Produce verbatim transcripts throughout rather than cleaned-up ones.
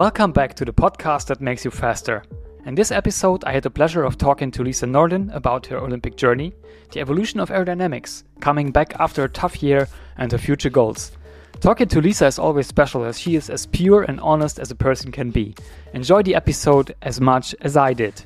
Welcome back to the podcast that makes you faster. In this episode, I had the pleasure of talking to Lisa Norden about her Olympic journey, the evolution of aerodynamics, coming back after a tough year, and her future goals. Talking to Lisa is always special as she is as pure and honest as a person can be. Enjoy the episode as much as I did.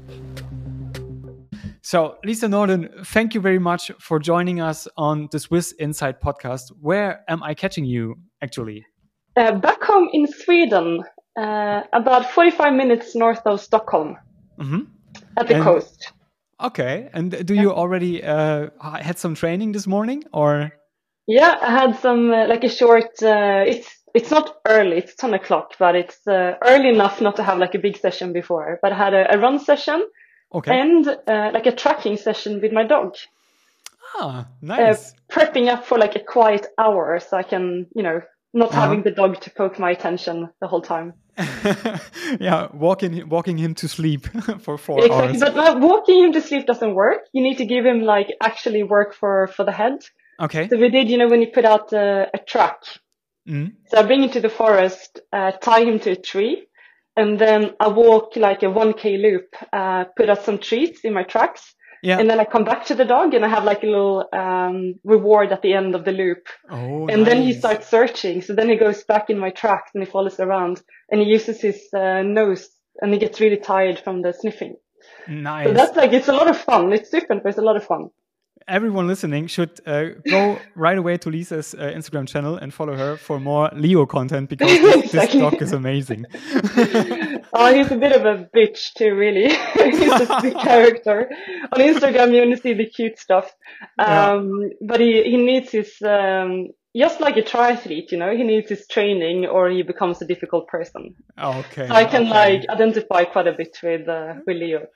So, Lisa Norden, thank you very much for joining us on the Swiss Inside podcast. Where am I catching you, actually? Uh, back home in Sweden. Uh, about forty-five minutes north of Stockholm, mm-hmm. at the and, coast. Okay, and do you already uh, had some training this morning, or? Yeah, I had some uh, like a short. Uh, it's it's not early; it's ten o'clock, but it's uh, early enough not to have like a big session before. But I had a, a run session, okay, and uh, like a tracking session with my dog. Ah, nice. Uh, prepping up for like a quiet hour, so I can, you know, not uh-huh. having the dog to poke my attention the whole time. Yeah, walking walking him to sleep for four exactly. hours. But uh, walking him to sleep doesn't work. You need to give him like actually work for, for the head. Okay. So we did, you know, when you put out a, a track. Mm. So I bring him to the forest, uh, tie him to a tree, and then I walk like a one K loop, uh, put out some treats in my tracks. Yeah. And then I come back to the dog and I have like a little um, reward at the end of the loop. Oh, and nice. Then he starts searching. So then he goes back in my tracks and he follows around and he uses his uh, nose and he gets really tired from the sniffing. Nice. So that's like, it's a lot of fun. It's different, but it's a lot of fun. Everyone listening should uh, go right away to Lisa's uh, Instagram channel and follow her for more Leo content because this, exactly. this dog is amazing. Oh, he's a bit of a bitch too, really. He's a big character. On Instagram, you only see the cute stuff. Um, yeah. But he, he needs his, um, just like a triathlete, you know, he needs his training or he becomes a difficult person. Okay. So I can okay. like identify quite a bit with, uh, with Leo.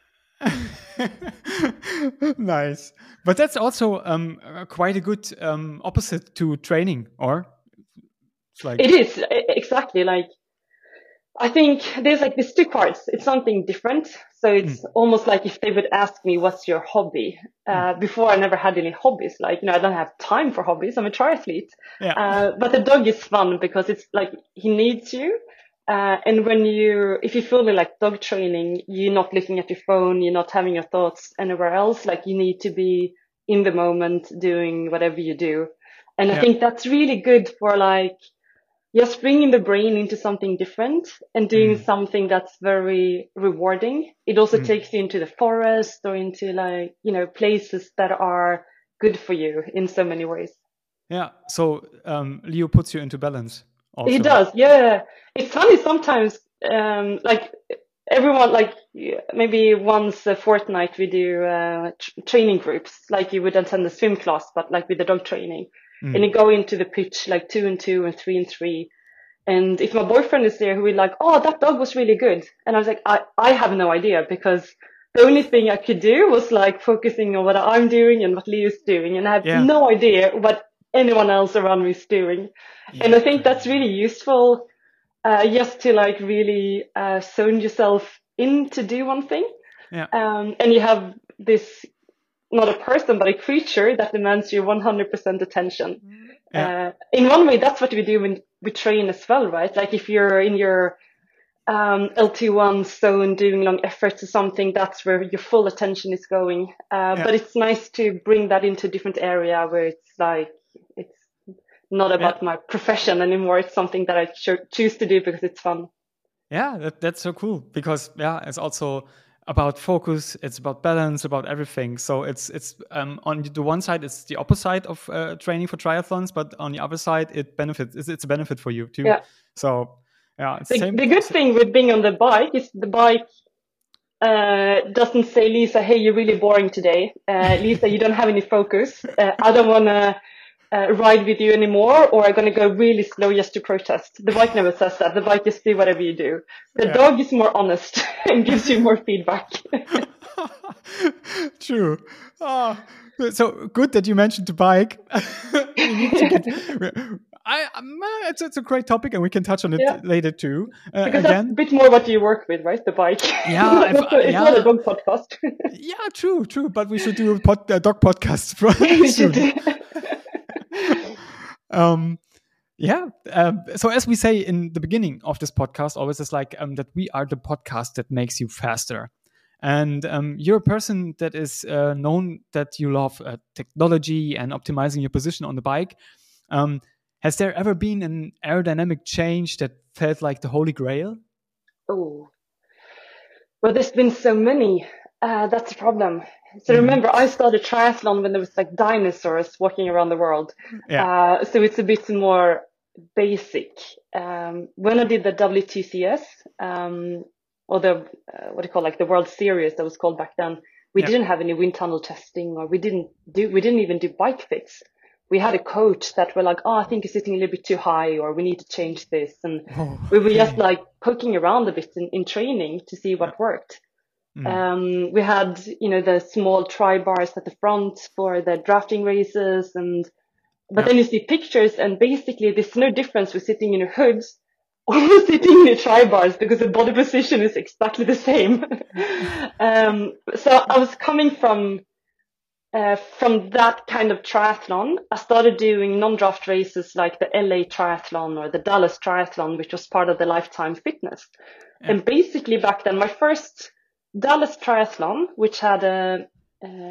Nice, but that's also um quite a good um opposite to training, or it's like it is exactly like I think there's like these two parts. It's something different, so it's mm. almost like if they would ask me what's your hobby. Uh, mm. Before I never had any hobbies. Like, you know, I don't have time for hobbies. I'm a triathlete. Yeah. Uh, but the dog is fun because it's like he needs you. Uh, and when you, if you feel like dog training, you're not looking at your phone, you're not having your thoughts anywhere else. Like you need to be in the moment doing whatever you do. And yeah. I think that's really good for like just bringing the brain into something different and doing mm. something that's very rewarding. It also mm. takes you into the forest or into like, you know, places that are good for you in so many ways. Yeah. So, um, Leo puts you into balance. Also. He does, yeah. It's funny sometimes, um, like everyone, like maybe once a fortnight we do uh, t- training groups, like you would attend a swim class, but like with the dog training. Mm. And you go into the pitch like two and two and three and three. And if my boyfriend is there, who will like, oh, that dog was really good. And I was like, I, I have no idea because the only thing I could do was like focusing on what I'm doing and what Leo's doing. And I have yeah. no idea what anyone else around me is doing. Yeah. And I think that's really useful, uh, just to like really, uh, zone yourself in to do one thing. Yeah. Um, and you have this, not a person, but a creature that demands your one hundred percent attention. Yeah. Uh, in one way, that's what we do when we train as well, right? Like if you're in your, um, L T one zone doing long efforts or something, that's where your full attention is going. Uh, yeah. But it's nice to bring that into a different area where it's like, it's not about yeah. my profession anymore. It's something that I cho- choose to do because it's fun. Yeah, that, that's so cool because yeah, it's also about focus. It's about balance, about everything. So it's it's um, on the one side, it's the opposite of uh, training for triathlons, but on the other side, it benefits. It's, it's a benefit for you too. Yeah. So yeah, it's the, same. the good thing with being on the bike is the bike uh, doesn't say, Lisa, hey, you're really boring today. Uh, Lisa, you don't have any focus. Uh, I don't want to. Uh, ride with you anymore, or I'm going to go really slow just to protest. The bike never says that. The bike just do whatever you do. The yeah. dog is more honest and gives you more feedback. True. Oh, so good that you mentioned the bike. get, I, um, it's, it's a great topic and we can touch on it yeah. later too. Uh, because again. That's a bit more what you work with, right? The bike. Yeah. it's not, it's yeah. not a dog podcast. Yeah, true, true. But we should do a, pod, a dog podcast soon. Um, Yeah. Um, so as we say in the beginning of this podcast, always is like um, that we are the podcast that makes you faster. And um, you're a person that is uh, known that you love uh, technology and optimizing your position on the bike. Um, has there ever been an aerodynamic change that felt like the holy grail? Oh, well, there's been so many. Uh, that's the problem. So remember, I started triathlon when there was like dinosaurs walking around the world. Yeah. Uh, so it's a bit more basic. Um, when I did the W T C S, um, or the, uh, what do you call, like the World Series that was called back then, we Yeah. didn't have any wind tunnel testing, or we didn't do, we didn't even do bike fits. We had a coach that were like, oh, I think you're sitting a little bit too high, or we need to change this. And Oh, we were okay. just like poking around a bit in, in training to see what worked. Mm. Um, we had, you know, the small tri bars at the front for the drafting races, and but Yeah. then you see pictures, and basically there's no difference with sitting in a hood or sitting in a tri bars because the body position is exactly the same. um, so I was coming from uh, from that kind of triathlon. I started doing non-draft races like the L A Triathlon or the Dallas Triathlon, which was part of the Lifetime Fitness. Yeah. And basically back then, my first Dallas Triathlon, which had a, a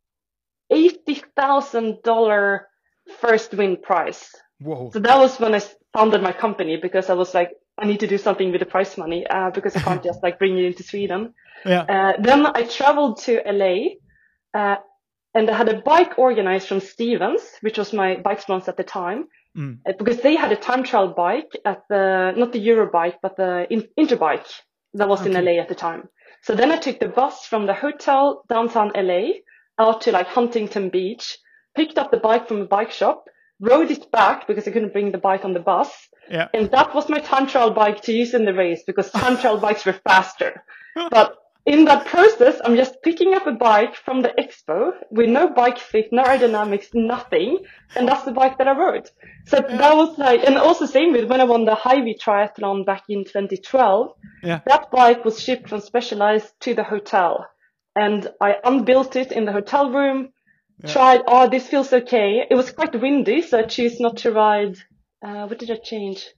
eighty thousand dollars first win prize. Whoa. So that was when I founded my company, because I was like, I need to do something with the prize money, uh, because I can't just like bring it into Sweden. Yeah. Uh, then I traveled to L A, uh, and I had a bike organized from Stevens, which was my bike sponsor at the time, Mm. uh, because they had a time trial bike at the, not the Eurobike, but the in, Interbike that was Okay. in L A at the time. So then I took the bus from the hotel downtown L A out to like Huntington Beach, picked up the bike from a bike shop, rode it back because I couldn't bring the bike on the bus. Yeah. And that was my time trial bike to use in the race, because time trial bikes were faster. But in that process, I'm just picking up a bike from the expo with no bike fit, no aerodynamics, nothing. And that's the bike that I rode. So Yeah. that was like, and also same with when I won the Hy-Vee triathlon back in twenty twelve, Yeah. that bike was shipped from Specialized to the hotel. And I unbuilt it in the hotel room, Yeah. tried, oh, this feels okay. It was quite windy, so I chose not to ride, uh, what did I change?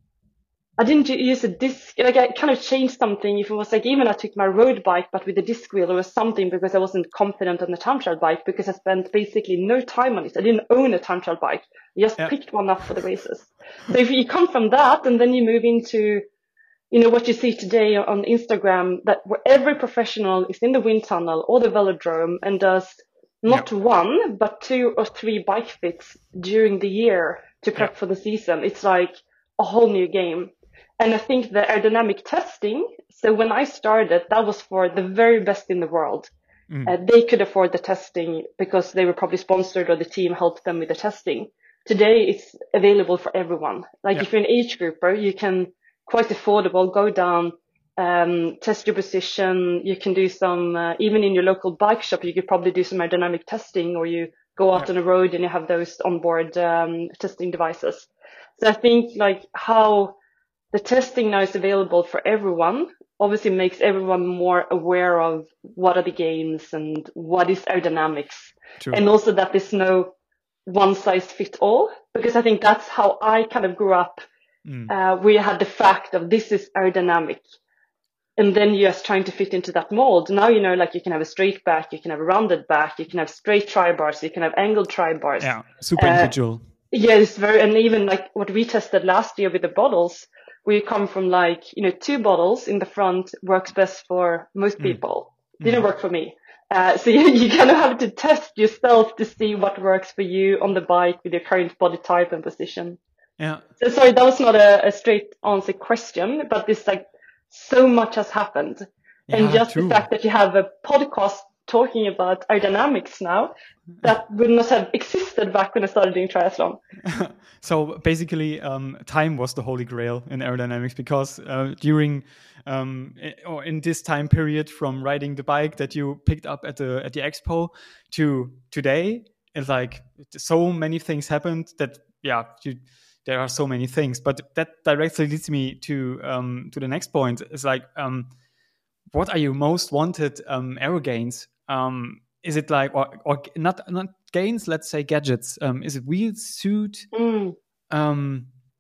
I didn't use a disc, like I kind of changed something. If it was like, even I took my road bike, but with a disc wheel or something, because I wasn't confident on the time trial bike, because I spent basically no time on it. I didn't own a time trial bike. I just Yeah. picked one up for the races. So if you come from that and then you move into, you know, what you see today on Instagram, that where every professional is in the wind tunnel or the velodrome and does not Yeah. one, but two or three bike fits during the year to prep Yeah. for the season. It's like a whole new game. And I think the aerodynamic testing, so when I started, that was for the very best in the world. Mm. Uh, they could afford the testing because they were probably sponsored or the team helped them with the testing. Today, it's available for everyone. Like Yeah. if you're an age grouper, you can quite affordable go down, um, test your position. You can do some, uh, even in your local bike shop, you could probably do some aerodynamic testing, or you go out Yeah. on a road and you have those onboard um, testing devices. So I think like how the testing now is available for everyone obviously makes everyone more aware of what are the games and what is aerodynamics. True. And also that there's no one size fit all, because I think that's how I kind of grew up. Mm. Uh, we had the fact of this is aerodynamic. And then you're just trying to fit into that mold. Now, you know, like you can have a straight back, you can have a rounded back, you can have straight tri bars, you can have angled tri bars. Yeah. Super Uh, individual. Yeah, it's very, and even like what we tested last year with the bottles, we come from like, you know, two bottles in the front works best for most Mm. people. Didn't work for me. Uh, so you, you kind of have to test yourself to see what works for you on the bike with your current body type and position. Yeah. So sorry, that was not a, a straight answer question, but this like so much has happened. And Yeah, just true. the fact that you have a podcast talking about aerodynamics now, that would not have existed back when I started doing triathlon. So basically, um, time was the holy grail in aerodynamics, because uh, during um, i- or in this time period from riding the bike that you picked up at the at the expo to today, it's like so many things happened that yeah, you, there are so many things. But that directly leads me to um, to the next point. It's like, um, what are your most wanted um, aero gains? Um, is it like, or, or not not gains? Let's say gadgets. Um, is it wheel suit? Mm. Um,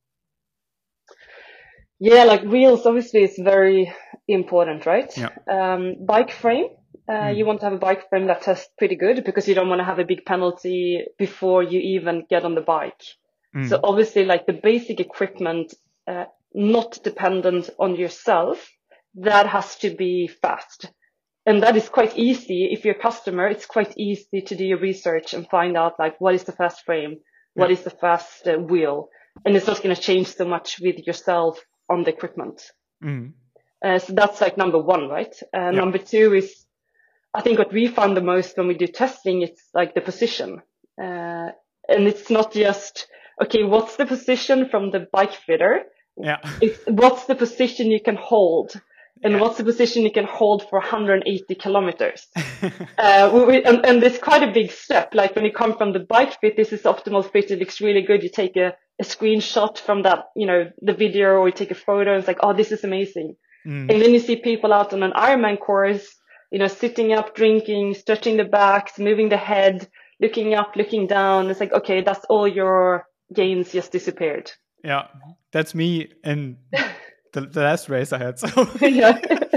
Yeah, like wheels obviously is very important, right? Yeah. Um, bike frame. Uh, Mm. You want to have a bike frame that tests pretty good because you don't want to have a big penalty before you even get on the bike. Mm. So obviously, like the basic equipment, uh, not dependent on yourself, that has to be fast. And that is quite easy. If you're a customer, it's quite easy to do your research and find out like what is the fast frame, what Yeah. is the fast uh, wheel, and it's not going to change so much with yourself on the equipment. Mm. Uh, so that's like number one, right? Uh, Yeah. Number two is, I think what we find the most when we do testing, it's like the position. Uh, and it's not just, okay, what's the position from the bike fitter? Yeah. It's what's the position you can hold, and Yeah. what's the position you can hold for one hundred eighty kilometers. uh, we, we, and, and there's quite a big step. Like when you come from the bike fit, this is optimal fit. It looks really good. You take a, a screenshot from that, you know, the video, or you take a photo. And it's like, oh, this is amazing. Mm. And then you see people out on an Ironman course, you know, sitting up, drinking, stretching the backs, moving the head, looking up, looking down. It's like, okay, that's all your gains just disappeared. Yeah, that's me in the, the last race I had. So yeah.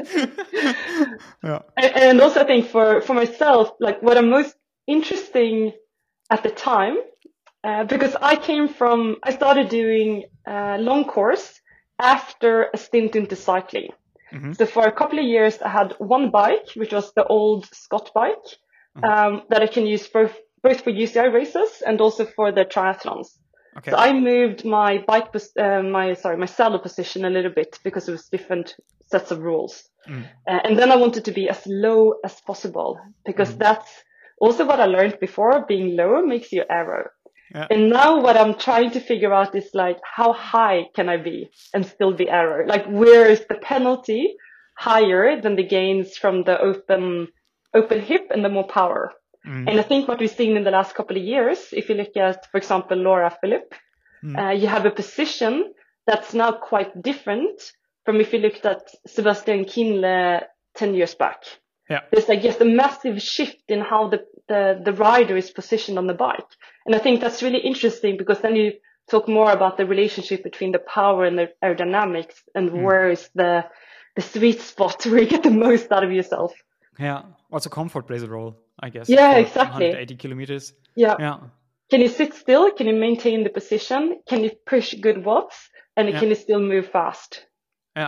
yeah. And, and also I think for, for myself, like what I'm most interesting at the time, uh, because I came from, I started doing a long course after a stint into cycling. Mm-hmm. So for a couple of years, I had one bike, which was the old Scott bike, mm-hmm. um, that I can use both, both for U C I races and also for the triathlons. Okay. So I moved my bike, uh, my, sorry, my saddle position a little bit because it was different sets of rules. Mm. Uh, and then I wanted to be as low as possible because mm. that's also what I learned before. Being low makes you aero. Yeah. And now what I'm trying to figure out is like, how high can I be and still be aero? Like, where is the penalty higher than the gains from the open, open hip and the more power? Mm. And I think what we've seen in the last couple of years, if you look at, for example, Laura Philipp, mm. uh, you have a position that's now quite different from if you looked at Sebastian Kienle ten years back. Yeah. There's like just a massive shift in how the, the, the rider is positioned on the bike. And I think that's really interesting because then you talk more about the relationship between the power and the aerodynamics and mm. where is the, the sweet spot where you get the most out of yourself. Yeah. Also comfort plays a role, I guess. Yeah, exactly. one hundred eighty kilometers. Yeah. Yeah. Can you sit still? Can you maintain the position? Can you push good watts? And yeah. can you still move fast? Yeah.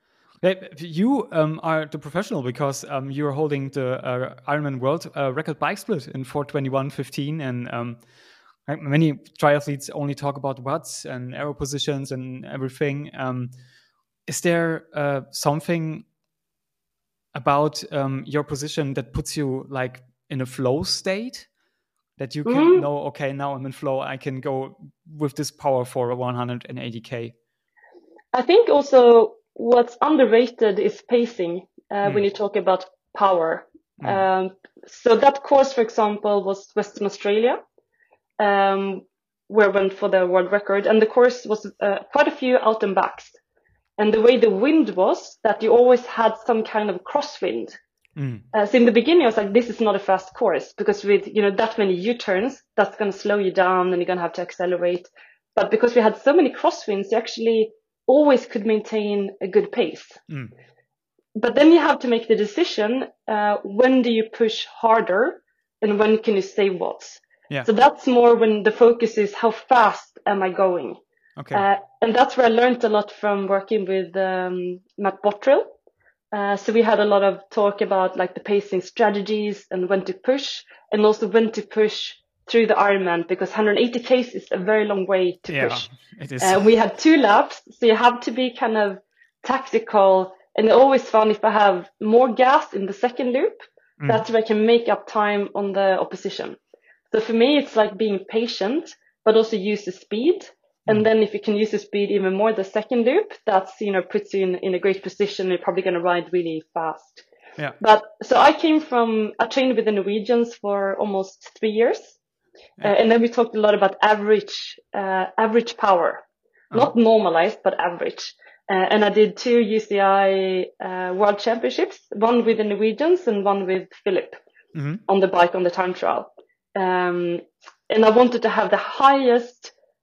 You um, are the professional because um, you're holding the uh, Ironman World uh, record bike split in four twenty-one fifteen, and um, many triathletes only talk about watts and aero positions and everything. Um, is there uh, something about um, your position that puts you like in a flow state that you can mm-hmm. know, okay, now I'm in flow, I can go with this power for one hundred eighty K? I think also what's underrated is pacing uh, mm. when you talk about power. Mm. Um, so that course, for example, was Western Australia, um, where I went for the world record. And the course was uh, quite a few out and backs. And the way the wind was that you always had some kind of crosswind. Mm. Uh, so in the beginning, I was like, this is not a fast course because with, you know, that many U-turns, that's going to slow you down and you're going to have to accelerate. But because we had so many crosswinds, you actually always could maintain a good pace. Mm. But then you have to make the decision, uh, when do you push harder and when can you save watts? Yeah. So that's more when the focus is how fast am I going? Okay. Uh, and that's where I learned a lot from working with um, Matt Bottrill. Uh, so we had a lot of talk about like the pacing strategies and when to push and also when to push through the Ironman because one hundred eighty K is a very long way to yeah, push. It is. Uh, we had two laps, so you have to be kind of tactical. And I always found if I have more gas in the second loop, mm. that's where I can make up time on the opposition. So for me, it's like being patient, but also use the speed. Mm. And then if you can use the speed even more the second loop, that's, you know, puts you in, in a great position. You're probably going to ride really fast. Yeah. But so I came from, I trained with the Norwegians for almost three years. Yeah. Uh, and then we talked a lot about average, uh, average power, oh. not normalized, but average. Uh, and I did two U C I, uh, world championships, one with the Norwegians and one with Philipp mm-hmm. on the bike on the time trial. Um, and I wanted to have the highest,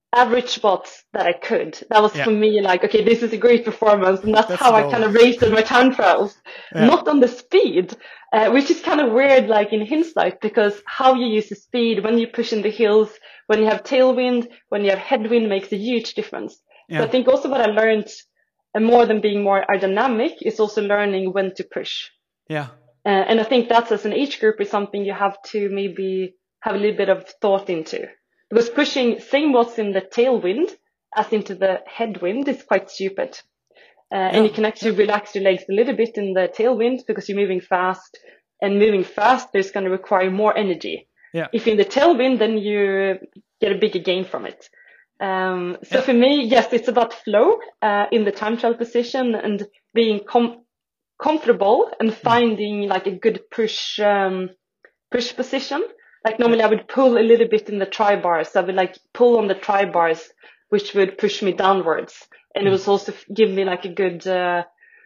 average watts that I could. That was Yeah. for me like, okay, this is a great performance, and that's, That's how the I goal. kind of rated my time trials, Yeah. not on the speed, uh, which is kind of weird, like in hindsight, because how you use the speed when you push in the hills, when you have tailwind, when you have headwind, makes a huge difference. Yeah. So I think also what I learned, and more than being more aerodynamic, is also learning when to push. Yeah. Uh, and I think that's, as an age group, is something you have to maybe have a little bit of thought into. Because pushing same watts in the tailwind as into the headwind is quite stupid. Uh, Yeah. And you can actually relax your legs a little bit in the tailwind because you're moving fast. And moving fast is going to require more energy. Yeah. If you're in the tailwind, then you get a bigger gain from it. Um, so Yeah. for me, yes, it's about flow uh, in the time trial position and being com- comfortable and finding like a good push um, push position. Like normally I would pull a little bit in the tri bars. I would like pull on the tri bars, which would push me downwards. And it was also give me like a good, uh,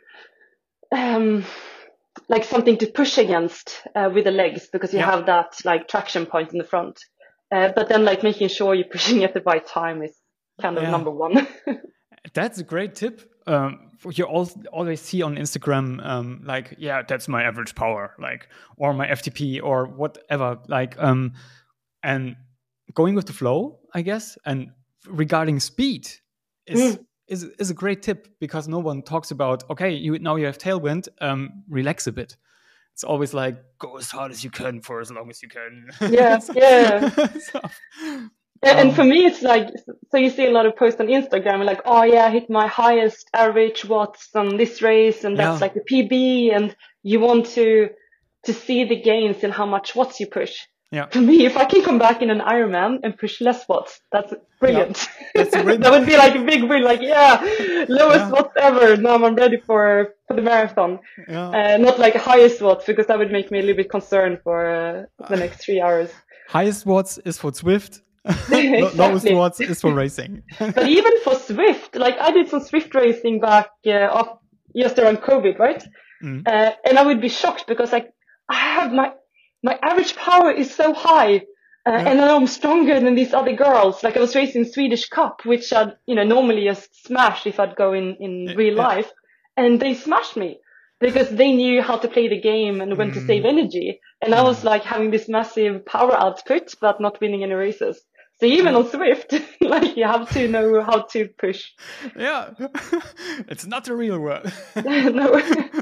um, like something to push against uh, with the legs, because you Yeah. have that like traction point in the front. Uh, but then like making sure you're pushing at the right time is kind of Yeah. number one. That's a great tip. Um, you all, always see on Instagram, um, like, yeah, that's my average power, like, or my F T P or whatever, like, um, and going with the flow, I guess. And regarding speed is Mm. is is a great tip, because no one talks about, okay, you now you have tailwind, um, relax a bit. It's always like, go as hard as you can for as long as you can. Yeah, So- yeah. so, And um, and for me, it's like, so you see a lot of posts on Instagram, like, oh yeah, I hit my highest average watts on this race, and that's Yeah. like the P B, and you want to to see the gains in how much watts you push. Yeah. For me, if I can come back in an Ironman and push less watts, that's brilliant. That's a win. That would be like a big win, like, yeah, lowest Yeah. watts ever, now I'm ready for, for the marathon. Yeah. Uh, not like highest watts, because that would make me a little bit concerned for uh, the next three hours. Highest watts is for Swift. Lo- Lowest Exactly. watts is for racing. But even for Swift, like I did some Swift racing back uh, up just around COVID, right? Mm. Uh, and I would be shocked because like I have my my average power is so high, uh, Yeah. and I know I'm stronger than these other girls. Like I was racing Swedish Cup, which I'd you know normally just smash if I'd go in in real Yeah. life, and they smashed me because they knew how to play the game and when to Mm. save energy. And I was like having this massive power output, but not winning any races. So even on Swift, like you have to know how to push. Yeah. It's not the real world. No.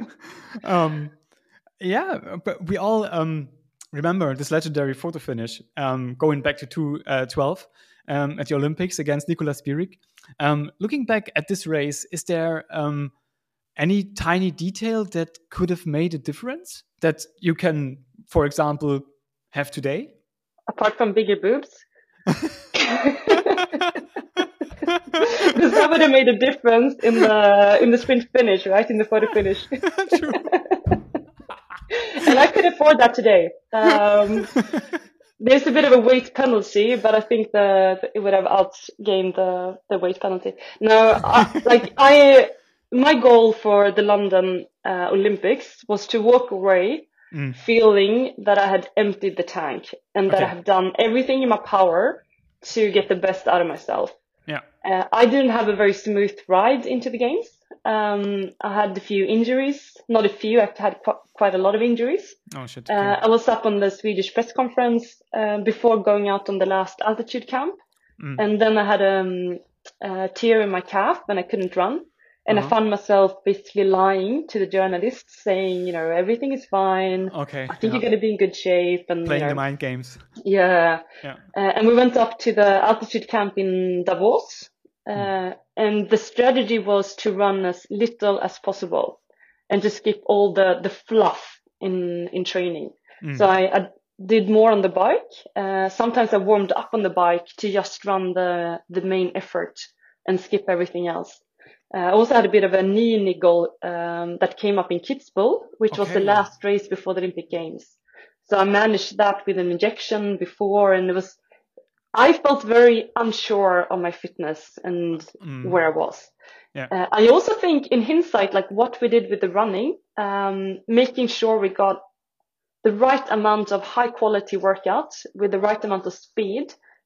um, yeah, but we all um, remember this legendary photo finish um, going back to two twelve um, at the Olympics against Nicola Spirik. Um, looking back at this race, is there um, any tiny detail that could have made a difference that you can, for example, have today? Apart from bigger boobs. Because that would have made a difference in the in the sprint finish, right? In the photo finish. True. And I could afford that today. Um, there's a bit of a weight penalty, but I think that it would have outgained the, the weight penalty. No, I, like I, my goal for the London uh, Olympics was to walk away Mm. feeling that I had emptied the tank and that Okay. I have done everything in my power to get the best out of myself. Yeah. Uh, I didn't have a very smooth ride into the games. Um, I had a few injuries, not a few, I had qu- quite a lot of injuries. Oh shit. Uh, Okay. I was up on the Swedish press conference uh, before going out on the last altitude camp. Mm. And then I had um, a tear in my calf and I couldn't run. And Uh-huh. I found myself basically lying to the journalists saying, you know, everything is fine. Okay. I think yeah. you're going to be in good shape. And, Playing you the know, mind games. yeah. Yeah. Uh, and we went up to the altitude camp in Davos. Uh, Mm. And the strategy was to run as little as possible and to skip all the, the fluff in, in training. Mm. So I, I did more on the bike. Uh, sometimes I warmed up on the bike to just run the, the main effort and skip everything else. Uh, I also had a bit of a knee niggle um, that came up in Kitzbühel, which was the Okay. last race before the Olympic Games. So I managed that with an injection before, and it was, I felt very unsure of my fitness and Mm. where I was. Yeah. Uh, I also think in hindsight, like what we did with the running, um, making sure we got the right amount of high quality workouts with the right amount of speed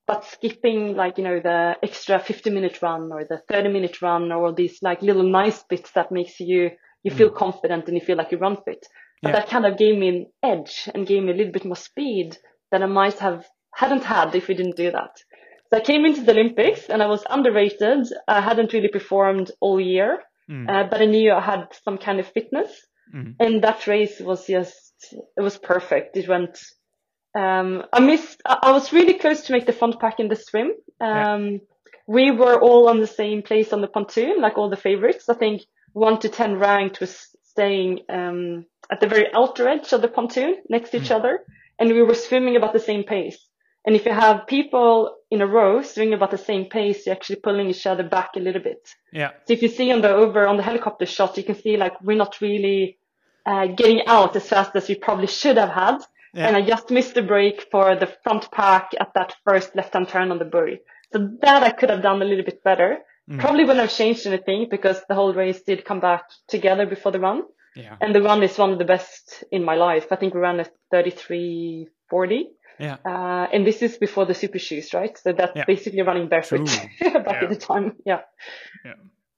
but skipping like, you know, the extra fifty minute run or the thirty minute run or all these like little nice bits that makes you, you feel mm. confident and you feel like you run fit. But yeah. that kind of gave me an edge and gave me a little bit more speed than I might have hadn't had if we didn't do that. So I came into the Olympics and I was underrated. I hadn't really performed all year, mm. uh, but I knew I had some kind of fitness. Mm. And that race was just, it was perfect. It went, um, I missed, I was really close to make the front pack in the swim. Um, yeah. We were all on the same place on the pontoon, like all the favorites. I think one to ten ranked was staying, um, at the very outer edge of the pontoon next to each mm. other. And we were swimming about the same pace. And if you have people in a row swimming about the same pace, you're actually pulling each other back a little bit. Yeah. So if you see on the over on the helicopter shot, you can see like we're not really uh, getting out as fast as we probably should have had. Yeah. And I just missed the break for the front pack at that first left-hand turn on the buoy. So that I could have done a little bit better. Mm. Probably wouldn't have changed anything because the whole race did come back together before the run. Yeah. And the run is one of the best in my life. I think we ran at thirty-three forty. Yeah. Uh, and this is before the super shoes, right? So that's yeah. basically running barefoot back yeah. at the time. Yeah. Yeah.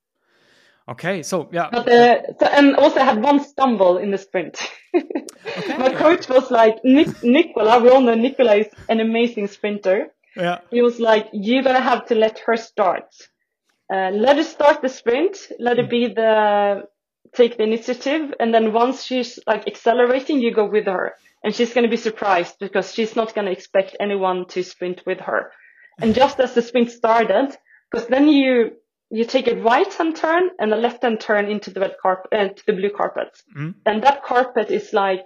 Okay. So, yeah. But, uh, so, and also I had one stumble in the sprint. Okay. My coach was like, Nic- Nicola, we all know Nicola is an amazing sprinter. Yeah. He was like, you're going to have to let her start. Uh, let her start the sprint. Let mm. her be the, take the initiative. And then once she's like accelerating, you go with her. And she's going to be surprised because she's not going to expect anyone to sprint with her. And just as the sprint started, because then you, you take a right hand turn and a left hand turn into the red carpet, uh, to the blue carpet. Mm. And that carpet is like,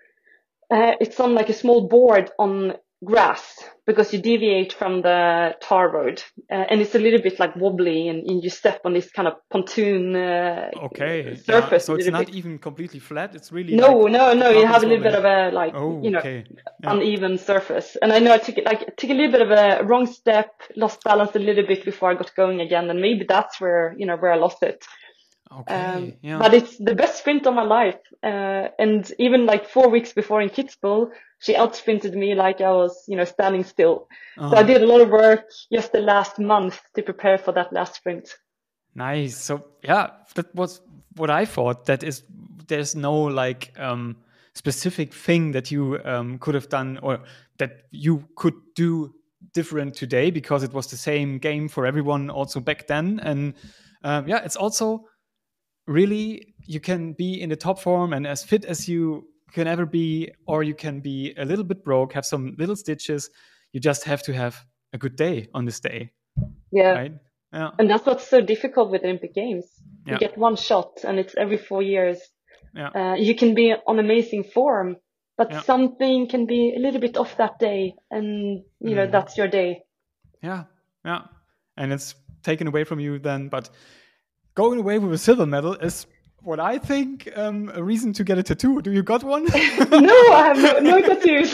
uh, it's on like a small board on grass because you deviate from the tar road. Uh, and it's a little bit like wobbly and, and you step on this kind of pontoon uh, okay. surface. Yeah. So it's not bit. even completely flat. It's really no, like no, no. You have a little wobbly. bit of a like, oh, you know, okay. yeah. uneven surface. And I know I took it like took a little bit of a wrong step, lost balance a little bit before I got going again, and maybe that's where you know where I lost it. Okay. Um, yeah. But it's the best sprint of my life. Uh, and even like four weeks before in Kitzbühel, she outsprinted me like I was, you know, standing still. Uh-huh. So I did a lot of work just the last month to prepare for that last sprint. Nice. So yeah, that was what I thought. That is, there's no like um, specific thing that you um, could have done or that you could do different today because it was the same game for everyone also back then. And um, yeah, it's also really, you can be in the top form and as fit as you can ever be, or you can be a little bit broke, have some little stitches. You just have to have a good day on this day. Yeah. Right? Yeah. And that's what's so difficult with Olympic Games. You yeah. get one shot and it's every four years. Yeah. Uh, you can be on amazing form, but yeah. something can be a little bit off that day. And, you know, mm. that's your day. Yeah. Yeah. And it's taken away from you then, but going away with a silver medal is what I think um, a reason to get a tattoo. Do you got one? No, I have no, no tattoos.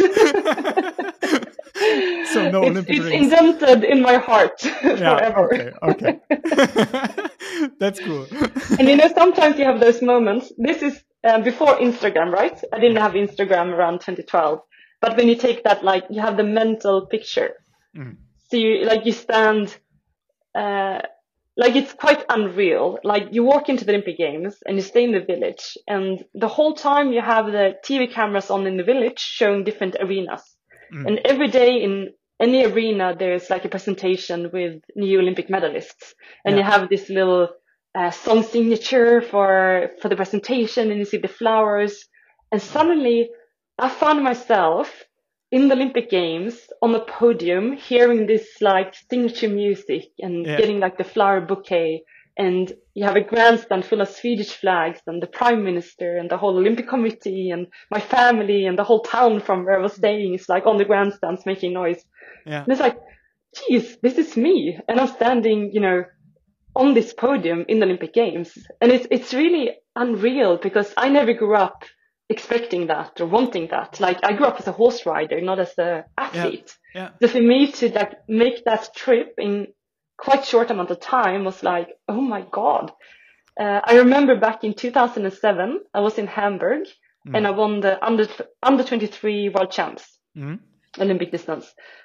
So no it's, Olympic it's rings. indented in my heart yeah, forever. Okay, okay. That's cool. And you know, sometimes you have those moments. This is uh, before Instagram, right? I didn't have Instagram around twenty twelve. But when you take that, like, you have the mental picture. Mm. So you, like, you stand... Uh, Like, it's quite unreal. Like, you walk into the Olympic Games and you stay in the village, and the whole time you have the T V cameras on in the village showing different arenas. Mm. And every day in any arena, there's like a presentation with new Olympic medalists. And yeah. you have this little uh, song signature for, for the presentation, and you see the flowers. And suddenly I found myself in the Olympic Games on the podium, hearing this like signature music and yeah. getting like the flower bouquet, and you have a grandstand full of Swedish flags and the prime minister and the whole Olympic committee and my family and the whole town from where I was staying is like on the grandstands making noise. Yeah. And it's like, geez, this is me. And I'm standing, you know, on this podium in the Olympic Games. And it's, it's really unreal because I never grew up expecting that or wanting that. Like, I grew up as a horse rider, not as an athlete. Yeah. Yeah. So for me to like make that trip in quite short amount of time was like, oh my God. Uh, I remember back in two thousand seven, I was in Hamburg mm. and I won the under under twenty-three world champs, mm. Olympic distance.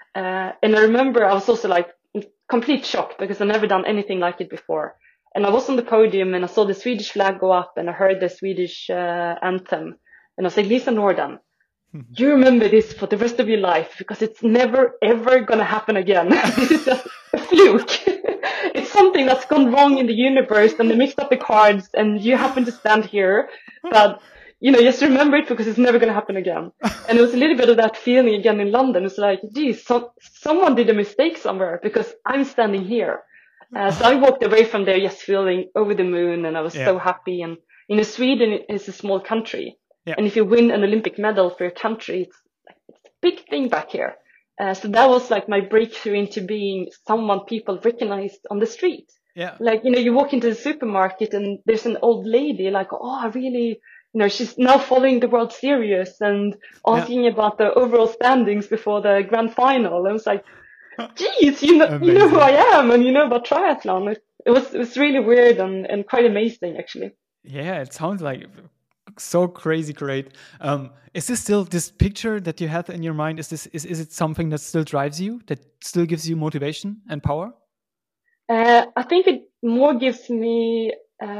Uh, and I remember I was also like in complete shock because I'd never done anything like it before. And I was on the podium and I saw the Swedish flag go up and I heard the Swedish uh, anthem. And I was like, Lisa Norden, you remember this for the rest of your life because it's never, ever going to happen again. This is just a fluke. It's something that's gone wrong in the universe and they mixed up the cards and you happen to stand here. But, you know, just remember it because it's never going to happen again. And it was a little bit of that feeling again in London. It's like, geez, so, someone did a mistake somewhere because I'm standing here. Uh, so I walked away from there just feeling over the moon and I was yeah. so happy. And, you know, Sweden is a small country. Yeah. And if you win an Olympic medal for your country, it's, it's a big thing back here. Uh, so that was like my breakthrough into being someone people recognized on the street. Yeah. Like, you know, you walk into the supermarket and there's an old lady like, oh, I really, you know, she's now following the World Series and asking yeah. about the overall standings before the grand final. I was like, geez, you know, you know who I am and you know about triathlon. It, it was, it was really weird and, and quite amazing, actually. Yeah, it sounds like so crazy great. Um, is this still this picture that you had in your mind? Is this is, is it something that still drives you, that still gives you motivation and power? Uh, I think it more gives me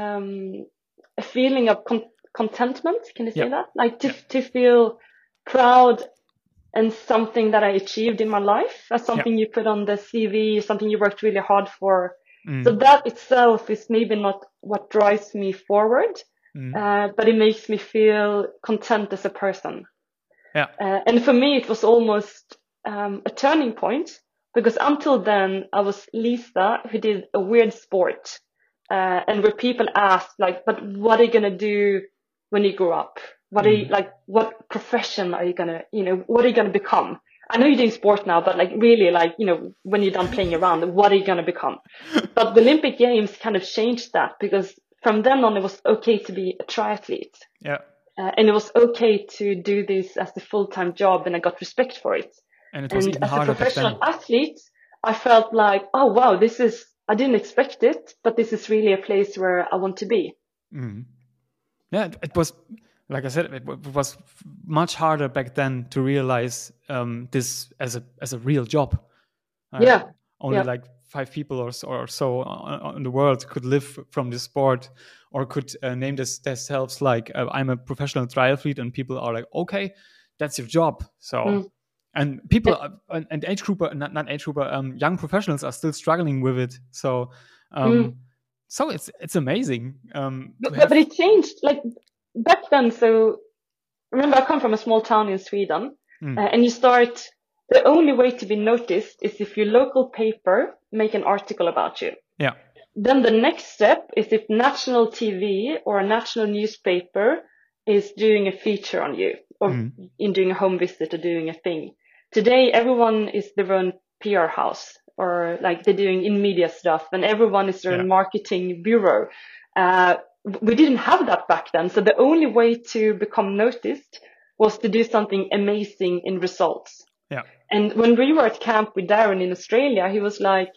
um, a feeling of con- contentment. Can you say yeah. that? Like to yeah. to feel proud and something that I achieved in my life, as something yeah. you put on the C V, something you worked really hard for. Mm. So that itself is maybe not what drives me forward, mm. uh, but it makes me feel content as a person. Yeah. Uh, and for me, it was almost um, a turning point because until then, I was Lisa who did a weird sport, uh, and where people asked like, "But what are you gonna do when you grow up? What are you like? What profession are you gonna, you know, what are you gonna become?" I know you're doing sport now, but like really like, you know, when you're done playing around, what are you gonna become? But the Olympic Games kind of changed that because from then on it was okay to be a triathlete. Yeah. Uh, and it was okay to do this as a full-time job and I got respect for it. And it was and even as harder a professional back then. athlete, I felt like, oh wow, this is, I didn't expect it, but this is really a place where I want to be. Mm. Yeah, it, it was, like I said, it, it was much harder back then to realize um, this as a as a real job. Uh, yeah. Only yeah. like five people or so, or so in the world could live from this sport or could uh, name this, themselves like, uh, I'm a professional triathlete, and people are like, okay, that's your job. So, mm. and people, uh, and age group, not, not age group, um, young professionals are still struggling with it. So, um, mm. so it's it's amazing. Um, but, have... but it changed, like, back then. So remember, I come from a small town in Sweden, mm. uh, and you start, the only way to be noticed is if your local paper make an article about you. Yeah. Then the next step is if national T V or a national newspaper is doing a feature on you, or mm. in doing a home visit or doing a thing. Today, everyone is their own P R house, or like they're doing in media stuff, and everyone is their yeah. own marketing bureau. Uh, we didn't have that back then. So the only way to become noticed was to do something amazing in results. Yeah. And when we were at camp with Darren in Australia, he was like,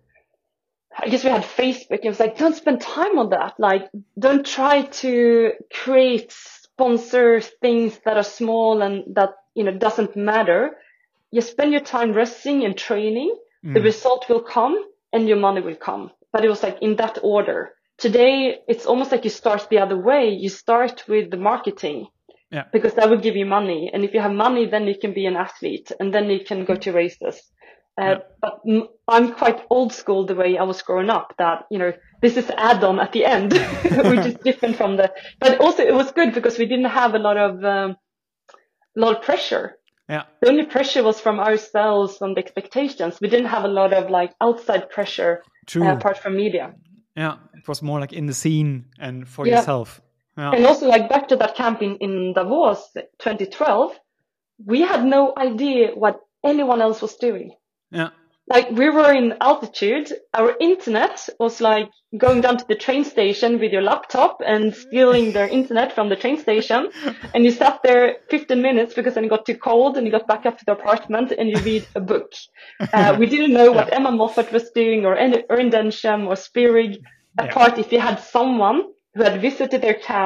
I guess we had Facebook. He was like, don't spend time on that. Like, don't try to create sponsor things that are small and that, you know, doesn't matter. You spend your time resting and training. Mm. The result will come and your money will come. But it was like in that order. Today, it's almost like you start the other way. You start with the marketing. Yeah. Because that will give you money. And if you have money, then you can be an athlete and then you can go to races. Uh, yeah. But m- I'm quite old school the way I was growing up, that, you know, this is add-on at the end, which is different from the, but also it was good because we didn't have a lot of, um, a lot of pressure. Yeah. The only pressure was from ourselves, from the expectations. We didn't have a lot of like outside pressure, uh, apart from media. Yeah. It was more like in the scene and for yeah. yourself. Yeah. And also like back to that camp in, in Davos, twenty twelve, we had no idea what anyone else was doing. Yeah. Like we were in altitude, our internet was like going down to the train station with your laptop and stealing their internet from the train station. And you sat there fifteen minutes because then it got too cold and you got back up to the apartment and you read a book. Uh, we didn't know what yeah. Emma Moffat was doing or Erin Densham or Spirig, apart yeah. if you had someone who had visited their camp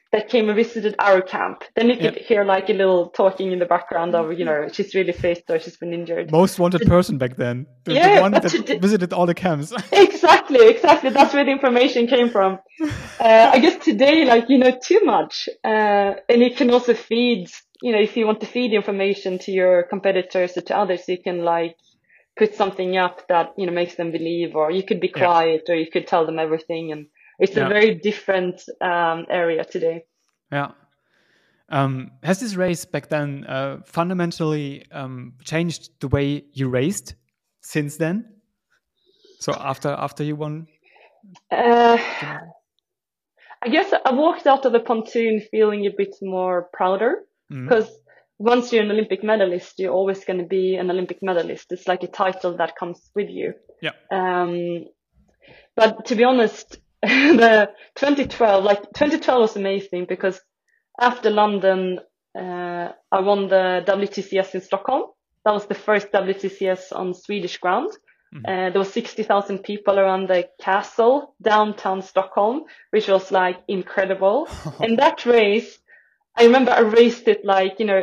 that came and visited our camp. Then you could Yep. hear like a little talking in the background of, you know, she's really fit or she's been injured. Most wanted person back then. The, Yeah, the one but that today- visited all the camps. Exactly, exactly. That's where the information came from. Uh, I guess today, like, you know, too much. Uh, and you can also feed, you know, if you want to feed information to your competitors or to others, you can like put something up that, you know, makes them believe, or you could be Yeah. quiet, or you could tell them everything. And it's Yeah. a very different um, area today. Yeah. Um, has this race back then uh, fundamentally um, changed the way you raced since then? So after after you won? Uh, I guess I walked out of the pontoon feeling a bit more prouder, because mm. once you're an Olympic medalist, you're always going to be an Olympic medalist. It's like a title that comes with you. Yeah. Um, but to be honest, the twenty twelve, like twenty twelve was amazing, because after London, uh, I won the W T C S in Stockholm. That was the first W T C S on Swedish ground. Mm-hmm. Uh, there was sixty thousand people around the castle, downtown Stockholm, which was like incredible. And that race, I remember I raced it like, you know,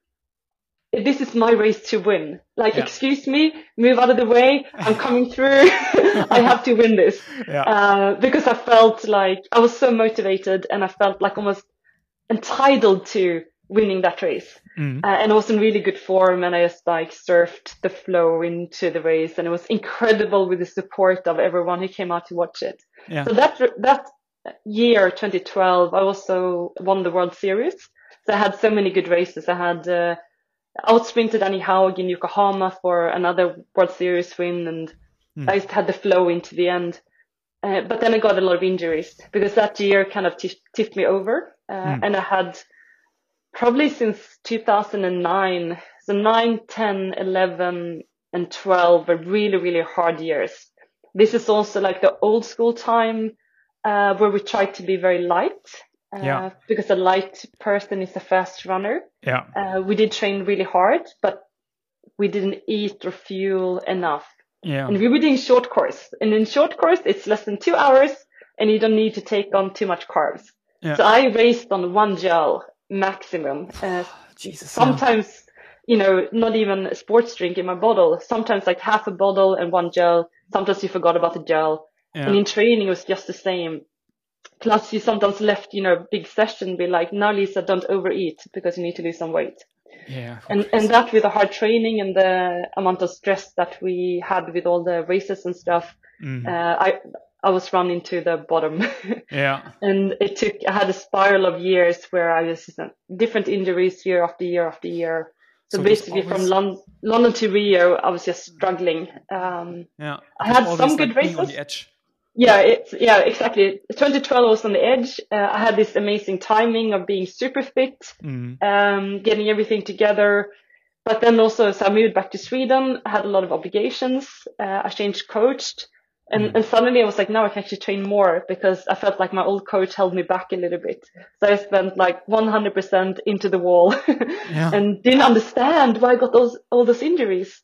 this is my race to win. Like, yeah. Excuse me, move out of the way. I'm coming through. I have to win this. Yeah. Uh, because I felt like I was so motivated, and I felt like almost entitled to winning that race. Mm. Uh, and I was in really good form, and I just like surfed the flow into the race, and it was incredible with the support of everyone who came out to watch it. Yeah. So that that year, twenty twelve, I also won the World Series. So I had so many good races. I had uh, outsprinted Annie Haug in Yokohama for another World Series win, and mm. I just had the flow into the end. Uh, but then I got a lot of injuries, because that year kind of t- tipped me over, uh, mm. and I had probably since two thousand nine, so nine, ten, eleven, and twelve were really, really hard years. This is also like the old school time uh, where we tried to be very light, uh, yeah. because a light person is a fast runner. Yeah. Uh, we did train really hard, but we didn't eat or fuel enough. Yeah. And we were doing short course. And in short course, it's less than two hours, and you don't need to take on too much carbs. Yeah. So I raced on one gel maximum. Uh, Jesus, sometimes, yeah. you know, not even a sports drink in my bottle. Sometimes like half a bottle and one gel. Sometimes you forgot about the gel. Yeah. And in training, it was just the same. Plus, you sometimes left, you know, big session, be like, now, Lisa, don't overeat because you need to lose some weight. Yeah. And and that with the hard training and the amount of stress that we had with all the races and stuff, mm-hmm. uh, I I was running to the bottom. Yeah. And it took, I had a spiral of years where I was uh, different injuries year after year after year. So, so basically always... from Lon- London to Rio, I was just struggling. Um, yeah. I had some good like races. On the edge. Yeah, it's, yeah, exactly. twenty twelve was on the edge. Uh, I had this amazing timing of being super fit, mm. um, getting everything together. But then also, so I moved back to Sweden. I had a lot of obligations. Uh, I changed coach. And, mm. and suddenly I was like, now I can actually train more, because I felt like my old coach held me back a little bit. So I spent like one hundred percent into the wall yeah. and didn't understand why I got those, all those injuries.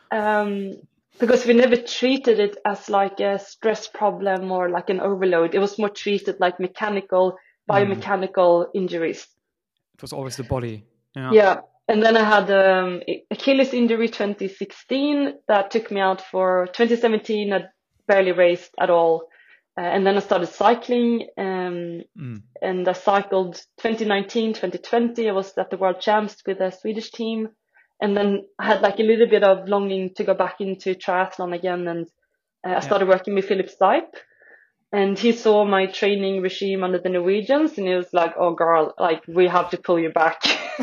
Um, because we never treated it as like a stress problem or like an overload. It was more treated like mechanical, biomechanical mm. injuries. It was always the body. Yeah. Yeah. And then I had um, Achilles injury twenty sixteen that took me out for twenty seventeen. I barely raced at all. Uh, and then I started cycling, um, mm. and I cycled twenty nineteen, twenty twenty. I was at the World Champs with a Swedish team. And then I had like a little bit of longing to go back into triathlon again. And uh, I started yeah. working with Philip Stipe, and he saw my training regime under the Norwegians, and he was like, oh girl, like we have to pull you back.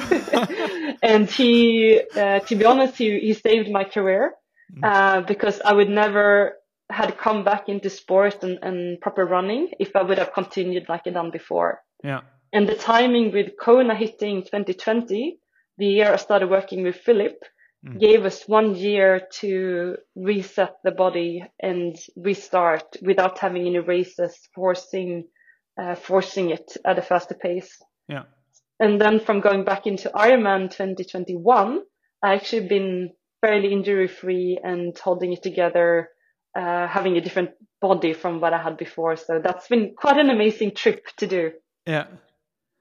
And he, uh, to be honest, he, he saved my career, uh, because I would never had come back into sport and, and proper running if I would have continued like I done before. Yeah. And the timing with Kona hitting twenty twenty, the year I started working with Philip, mm. gave us one year to reset the body and restart without having any races forcing, uh, forcing it at a faster pace. Yeah. And then from going back into Ironman twenty twenty-one, I actually been fairly injury free and holding it together, uh, having a different body from what I had before. So that's been quite an amazing trip to do. Yeah.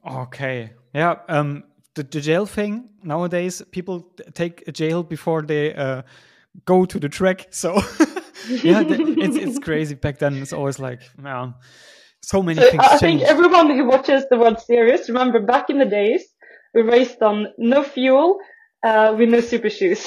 Okay. Yeah. Um, the, the jail thing nowadays, people t- take a jail before they uh, go to the track. So yeah, the, it's it's crazy. Back then, it's always like, man, so many So things I think changed. everyone who watches the World Series, remember back in the days, we raced on no fuel, uh, with no super shoes.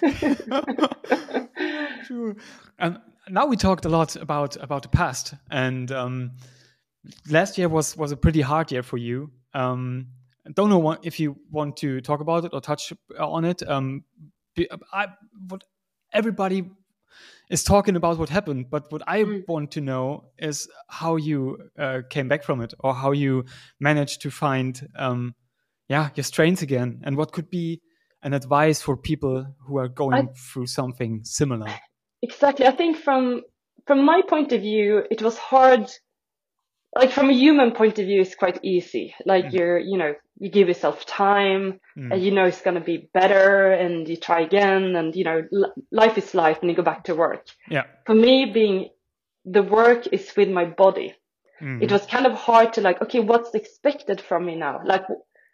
Sure. And now we talked a lot about about the past, and um, last year was was a pretty hard year for you. Um, I don't know what, if you want to talk about it or touch on it. Um, be- I, what everybody is talking about what happened, but what I Mm. want to know is how you uh, came back from it, or how you managed to find, um, yeah, your strengths again, and what could be an advice for people who are going I, through something similar. exactly. I think from from my point of view, it was hard. Like from a human point of view, it's quite easy. Like Mm. you're, you know, you give yourself time, Mm. and you know it's gonna be better, and you try again, and you know, l- life is life, and you go back to work. Yeah. For me, being the work is with my body. Mm. It was kind of hard to like, okay, what's expected from me now? Like,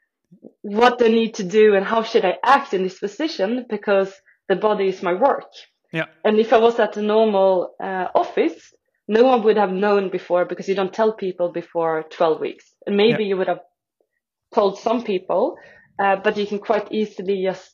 what do I need to do, and how should I act in this position? Because the body is my work. Yeah. And if I was at a normal uh, office, no one would have known before, because you don't tell people before twelve weeks. And maybe Yeah. you would have told some people, uh, but you can quite easily just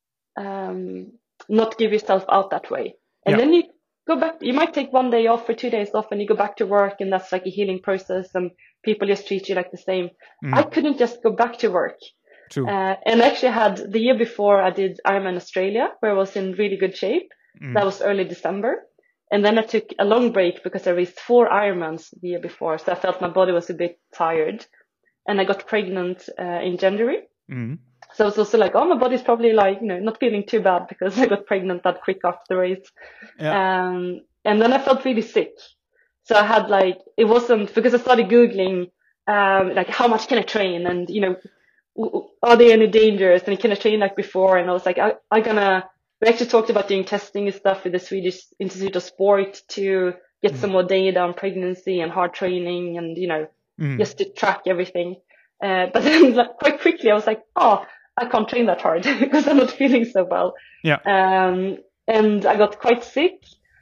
um, not give yourself out that way. And Yeah. then you go back, you might take one day off or two days off, and you go back to work, and that's like a healing process, and people just treat you like the same. Mm. I couldn't just go back to work. True. Uh, and I actually had the year before I did Ironman Australia, where I was in really good shape. Mm. That was early December. And then I took a long break because I raced four Ironmans the year before. So I felt my body was a bit tired. And I got pregnant uh, in January. Mm. So I was also like, oh, my body's probably like, you know, not feeling too bad because I got pregnant that quick after the race. Yeah. Um, and then I felt really sick. So I had like, it wasn't, because I started Googling, um, like how much can I train? And, you know, w- are there any dangers? And can I train like before? And I was like, I, I'm gonna, we actually talked about doing testing and stuff with the Swedish Institute of Sport to get Mm. some more data on pregnancy and hard training, and, you know, Mm. just to track everything. Uh, but then like, quite quickly I was like, oh, I can't train that hard because I'm not feeling so well. Yeah. Um, and I got quite sick.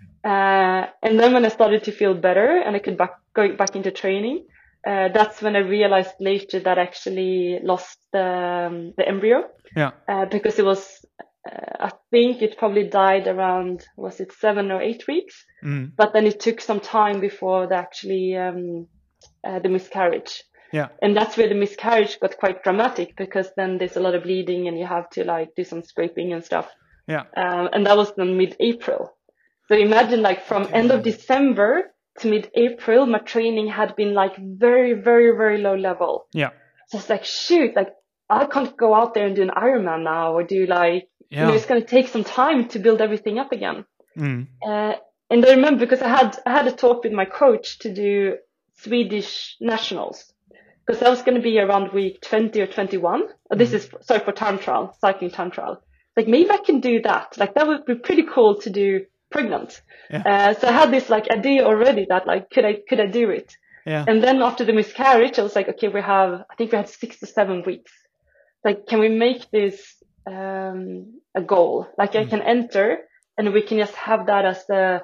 Uh, and then when I started to feel better and I could back, go back into training, uh, that's when I realized later that I actually lost the, um, the embryo. Yeah. Uh, because it was, uh, I think it probably died around, was it seven or eight weeks? Mm. But then it took some time before the actually, um, uh, the miscarriage. Yeah. And that's where the miscarriage got quite dramatic, because then there's a lot of bleeding and you have to like do some scraping and stuff. Yeah. Um, and that was then mid-April. So imagine like from Okay. end of December to mid-April, my training had been like very, very, very low level. Yeah. So it's like, shoot, like I can't go out there and do an Ironman now, or do like, Yeah. you know, it's going to take some time to build everything up again. Mm. Uh, and I remember because I had, I had a talk with my coach to do Swedish nationals, because that was going to be around week twenty or twenty-one. Oh, this Mm. is, sorry, for time trial, cycling time trial. Like maybe I can do that. Like that would be pretty cool to do pregnant. Yeah. Uh, so I had this like idea already that like, could I, could I do it? Yeah. And then after the miscarriage, I was like, okay, we have, I think we had six to seven weeks. Like, can we make this, um, a goal? Like I Mm. can enter and we can just have that as a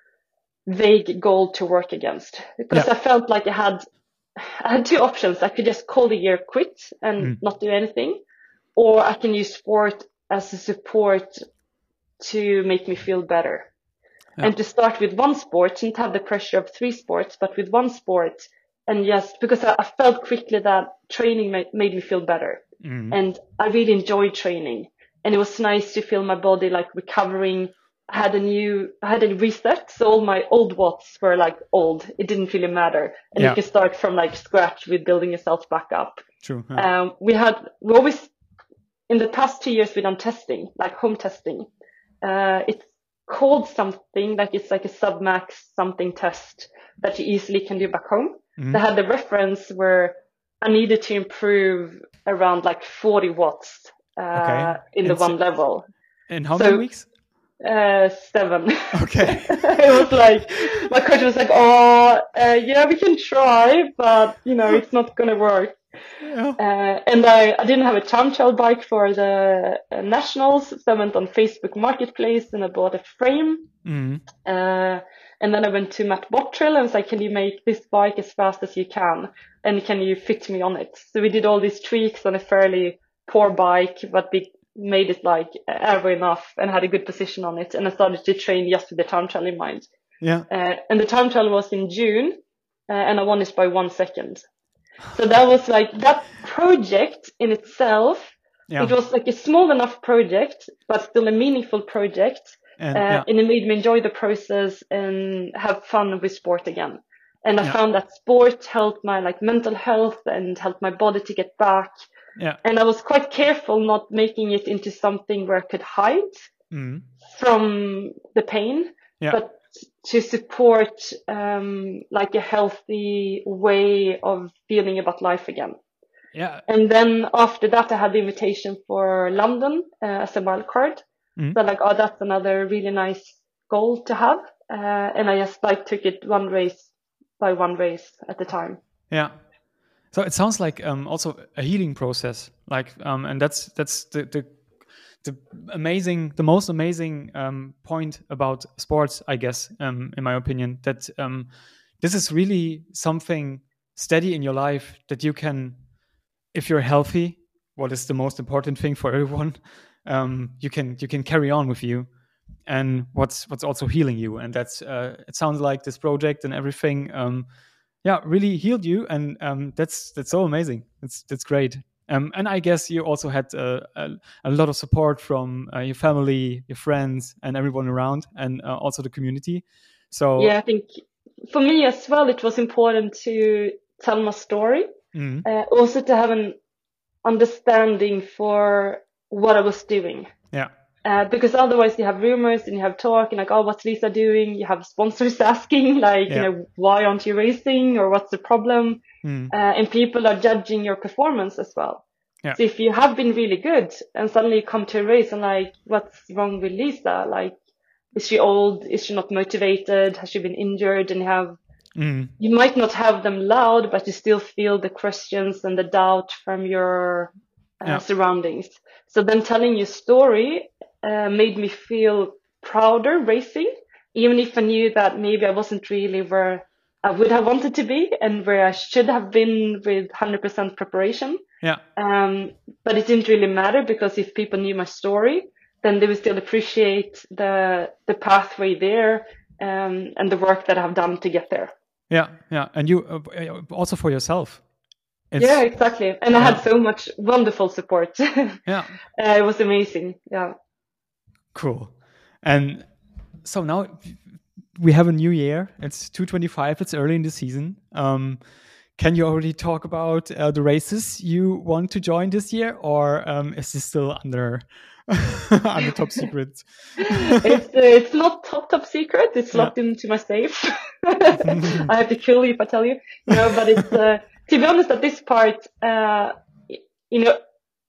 vague goal to work against. Because Yeah. I felt like I had, I had two options. I could just call the year quit and Mm. not do anything, or I can use sport as a support to make me feel better. Yeah. And to start with one sport, not have the pressure of three sports, but with one sport. And just because I, I felt quickly that training made, made me feel better. Mm. And I really enjoyed training. And it was nice to feel my body like recovering. I had a new, I had a reset. So all my old watts were like old. It didn't really matter. And Yeah. you can start from like scratch with building yourself back up. True. Yeah. Um, we had, we always, in the past two years, we've done testing, like home testing. Uh, it's called something, like it's like a submax something test that you easily can do back home. Mhm. They had the reference where I needed to improve around like forty watts, uh, Okay. in the And so- one level. In how so- many weeks? Uh, seven. Okay. It was like, my coach was like, oh, uh, yeah, we can try, but you know, it's not going to work. Yeah. Uh, and I, I didn't have a time trial bike for the uh, nationals, so I went on Facebook Marketplace and I bought a frame. Mm. Uh, and then I went to Matt Bottrill and was like, can you make this bike as fast as you can? And can you fit me on it? So we did all these tweaks on a fairly poor bike, but we made it like aero enough and had a good position on it. And I started to train just with the time trial in mind. Yeah. Uh, and the time trial was in June, uh, and I won it by one second. So that was like that project in itself. Yeah. It was like a small enough project, but still a meaningful project. And, uh, yeah. and it made me enjoy the process and have fun with sport again. And I Yeah. found that sport helped my like mental health and helped my body to get back. Yeah. And I was quite careful not making it into something where I could hide Mm. from the pain, Yeah. but to support um, like a healthy way of feeling about life again. Yeah. And then after that, I had the invitation for London uh, as a wild card. Mm. So like, oh, that's another really nice goal to have. Uh, and I just like took it one race by one race at the time. Yeah. So it sounds like um, also a healing process, like, um, and that's that's the, the the amazing, the most amazing um, point about sports, I guess, um, in my opinion, that um, this is really something steady in your life that you can, if you're healthy, what is the most important thing for everyone, um, you can you can carry on with you, and what's what's also healing you, and that's uh, it sounds like this project and everything. Um, Yeah, really healed you, and um, that's that's so amazing. That's that's great. Um, and I guess you also had uh, a, a lot of support from uh, your family, your friends, and everyone around, and uh, also the community. So yeah, I think for me as well, it was important to tell my story, mm, uh, also to have an understanding for what I was doing. yeah, Uh, because otherwise you have rumors and you have talk and like, oh, what's Lisa doing? You have sponsors asking like, yeah. you know, why aren't you racing or what's the problem? Mm, Uh, and people are judging your performance as well. yeah, So if you have been really good and suddenly you come to a race and like, what's wrong with Lisa? Like, is she old? Is she not motivated? Has she been injured? And you have, mm, you might not have them loud, but you still feel the questions and the doubt from your uh, yeah, surroundings. So then telling your story uh, made me feel prouder racing, even if I knew that maybe I wasn't really where I would have wanted to be and where I should have been with one hundred percent preparation. yeah, Um, but it didn't really matter because if people knew my story, then they would still appreciate the the pathway there um, and the work that I've done to get there. yeah, yeah. And you uh, also for yourself. It's, Yeah, exactly. And I yeah. had so much wonderful support. Yeah. Uh, it was amazing. Yeah. Cool. And so now we have a new year. It's two twenty-five. It's early in the season. Um, can you already talk about uh, the races you want to join this year, or um, is this still under under top secret? it's uh, it's not top top secret. It's Yeah. locked into my safe. I have to kill you if I tell you. No, but it's uh, to be honest, at this part, uh, you know,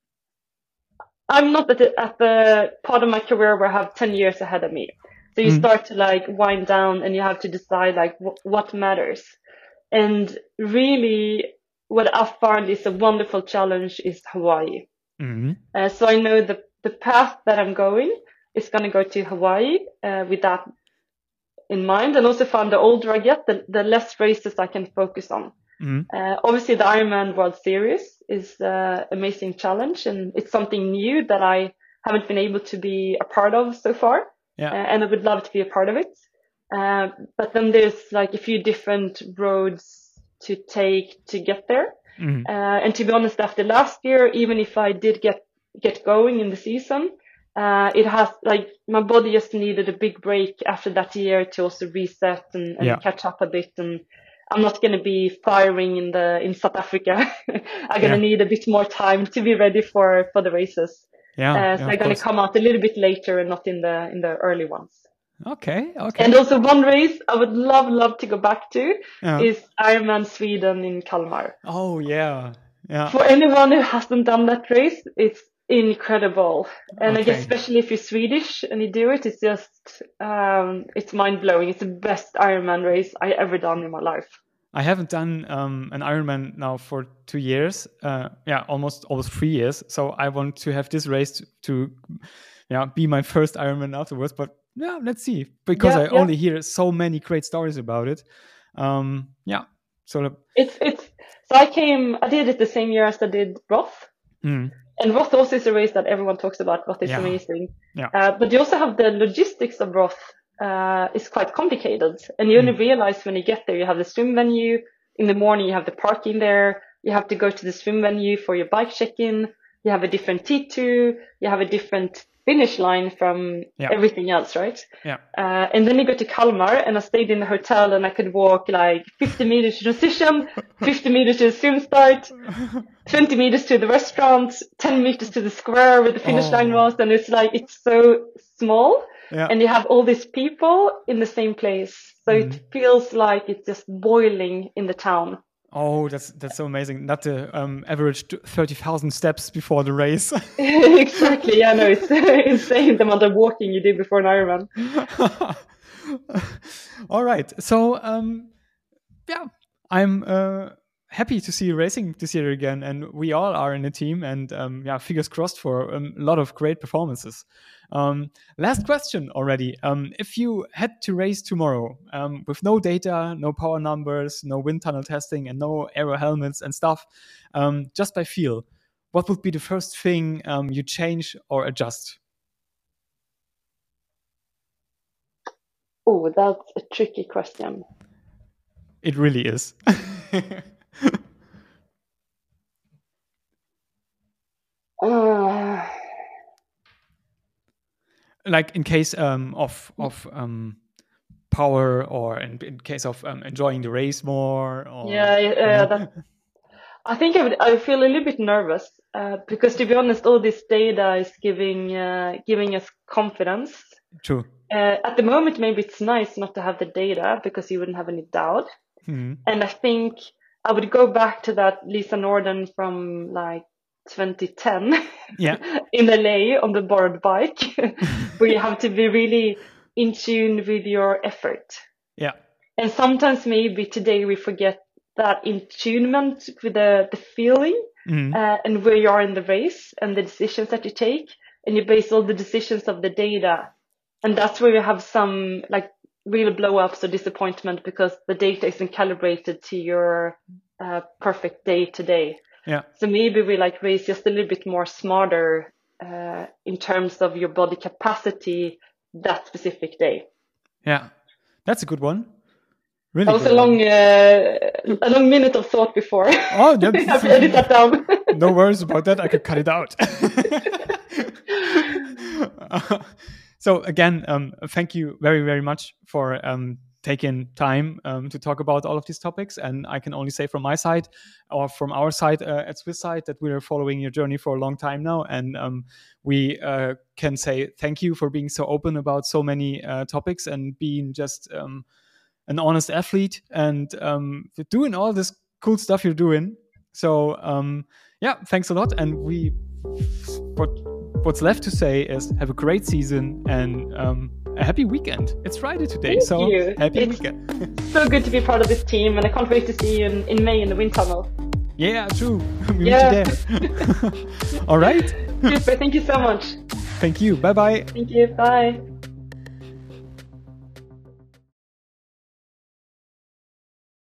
I'm not at the, at the part of my career where I have ten years ahead of me. So you Mm. start to like wind down and you have to decide like w- what matters. And really what I found is a wonderful challenge is Hawaii. Mm. Uh, so I know the, the path that I'm going is going to go to Hawaii uh, with that in mind. And also found the older I get, the, the less races I can focus on. Mm. Uh, obviously, the Ironman World Series is an amazing challenge, and it's something new that I haven't been able to be a part of so far. Yeah. Uh, and I would love to be a part of it. Uh, but then there's like a few different roads to take to get there. Mm. Uh, and to be honest, after last year, even if I did get get going in the season, uh, it has like my body just needed a big break after that year to also reset and, and Yeah. catch up a bit. And I'm not going to be firing in the in South Africa. I'm going to Yeah. need a bit more time to be ready for for the races. Yeah. Uh, so yeah, I'm of going course. to come out a little bit later and not in the in the early ones. Okay. Okay. And also one race I would love love to go back to Yeah. is Ironman Sweden in Kalmar. Oh yeah. Yeah. For anyone who hasn't done that race, it's incredible. And I Okay. guess especially if you're Swedish and you do it, it's just um, it's mind blowing. It's the best Ironman race I ever done in my life. I haven't done um, an Ironman now for two years. Uh, yeah, almost almost three years. So I want to have this race to, to yeah, be my first Ironman afterwards. But yeah, let's see. Because Yeah, I yeah. only hear so many great stories about it. Um, yeah. So It's it's so I came I did it the same year as I did Roth. mm, And Roth also is a race that everyone talks about. Roth is Yeah. amazing. Yeah. Uh, but you also have the logistics of Roth uh, is quite complicated. And you only Mm. realize when you get there, you have the swim venue. In the morning, you have the parking there. You have to go to the swim venue for your bike check-in. You have a different T two. You have a different finish line from Yeah. everything else, right? Yeah. Uh, and then you go to Kalmar, and I stayed in the hotel, and I could walk like fifty meters to transition, fifty meters to the swim start, twenty meters to the restaurant, ten meters to the square where the finish Oh. line was. And it's like, it's so small, Yeah. and you have all these people in the same place. So Mhm. it feels like it's just boiling in the town. Oh, that's that's so amazing. Not the um, average thirty thousand steps before the race. Exactly. Yeah, no, it's insane the amount of walking you do before an Ironman. All right. So, um, yeah, I'm uh, happy to see you racing this year again, and we all are in a team. And um, yeah, fingers crossed for um, a lot of great performances. Um, last question already. Um, if you had to race tomorrow um, with no data, no power numbers, no wind tunnel testing, and no aero helmets and stuff, um, just by feel, what would be the first thing um, you change or adjust? Oh, that's a tricky question. It really is. Uh, like in case um, of of um, power, or in, in case of um, enjoying the race more. Or, yeah, you uh, know? that, I think I would. I feel a little bit nervous uh, because, to be honest, all this data is giving uh, giving us confidence. True. Uh, at the moment, maybe it's nice not to have the data because you wouldn't have any doubt. Hmm. And I think I would go back to that Lisa Norden from like twenty ten Yeah. in L A on the borrowed bike, where you have to be really in tune with your effort. Yeah. And sometimes maybe today we forget that in tunement with the, the feeling Mhm. uh, and where you are in the race and the decisions that you take, and you base all the decisions of the data. And that's where you have some like real blow-ups or disappointment because the data isn't calibrated to your uh, perfect day today. Yeah. So maybe we like race just a little bit more smarter uh, in terms of your body capacity that specific day. Yeah. That's a good one. Really That was good a one. long, uh, a long minute of thought before. Oh, I have to edit that down. No worries about that. I could cut it out. Uh, so again, um, thank you very, very much for um, taking time um, to talk about all of these topics. And I can only say from my side, or from our side uh, at Swisside, that we are following your journey for a long time now. And um, we uh, can say thank you for being so open about so many uh, topics and being just um, an honest athlete and um, doing all this cool stuff you're doing. So um, yeah, thanks a lot. And we, what what's left to say is have a great season and um, a happy weekend. It's Friday today, Thank so you. happy It's weekend. so good to be part of this team, and I can't wait to see you in, in May in the wind tunnel. Yeah, true. We Yeah. meet you there. All right. Super. Thank you so much. Thank you. Bye bye. Thank you. Bye.